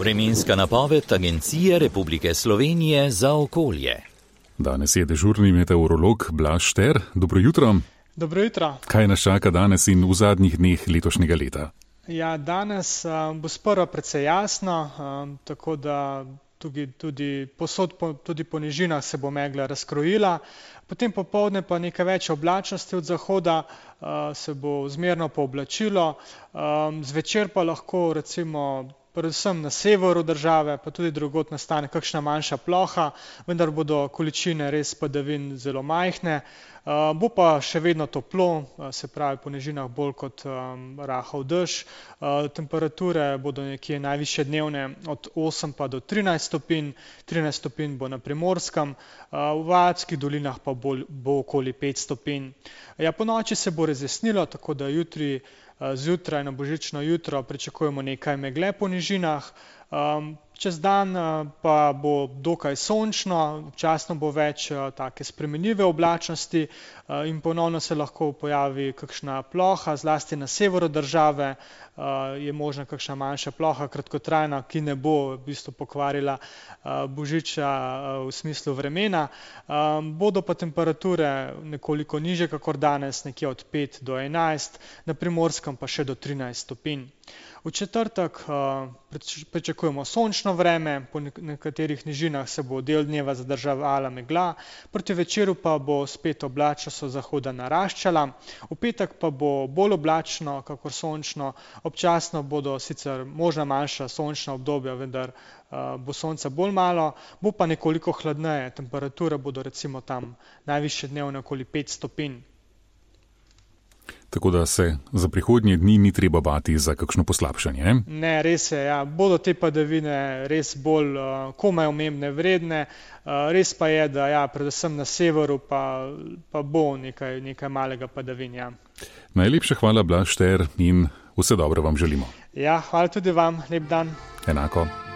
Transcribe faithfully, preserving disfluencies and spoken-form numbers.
Vremenska napoved Agencije Republike Slovenije za okolje. Danes je dežurni meteorolog Blaž Šter. Dobro jutro. Dobro jutro. Kaj nas čaka danes in v zadnjih dneh letošnjega leta? Ja, danes uh, bo sprva precej jasno, um, tako da tudi, tudi posod po, tudi po nižinah se bo megla razkrojila. Potem popoldne pa nekaj več oblačnosti od zahoda, uh, se bo zmerno pooblačilo, um, zvečer pa lahko recimo predvsem na severu države, pa tudi drugod nastane kakšna manjša ploha, vendar bodo količine res padavin zelo majhne. Uh, bo pa še vedno toplo, uh, se pravi po nižinah bolj kot um, rahel dež. Uh, temperature bodo nekje najvišje dnevne od osem pa do trinajst stopinj, trinajst stopinj bo na Primorskem, uh, v Varačskih dolinah pa bo, bo okoli pet stopinj. Ja, po noči se bo razjasnilo, tako da jutri zjutraj na božično jutro pričakujemo nekaj megle po nižinah. Um, čez dan pa bo dokaj sončno, občasno bo več uh, take spremenljive oblačnosti uh, in ponovno se lahko pojavi kakšna ploha, zlasti na severu države uh, je možna kakšna manjša ploha, kratkotrajna, ki ne bo v bistvu pokvarila uh, božiča uh, v smislu vremena. Um, bodo pa temperature nekoliko nižje kakor danes, nekje od pet do enajst, na Primorskem pa še do trinajst stopinj. V četrtek uh, pričakujemo sončno vreme, po nekaterih nižinah se bo del dneva zadrževala megla, proti večeru pa bo spet oblačnost od zahoda naraščala. V petek pa bo bolj oblačno kakor sončno, občasno bodo sicer možna manjša sončna obdobja, vendar uh, bo sonca bolj malo, bo pa nekoliko hladneje, temperature bodo recimo tam najvišje dnevne okoli pet stopinj. Tako da se za prihodnje dni ni treba bati za kakšno poslabšanje. Ne, res je, ja. Bodo te padavine res bolj uh, komaj omembne vredne. Uh, res pa je, da ja, predvsem na severu pa, pa bo nekaj, nekaj malega padavin. Ja. Najlepša hvala, Blaž Šter, in vse dobro vam želimo. Ja, hvala tudi vam. Lep dan. Enako.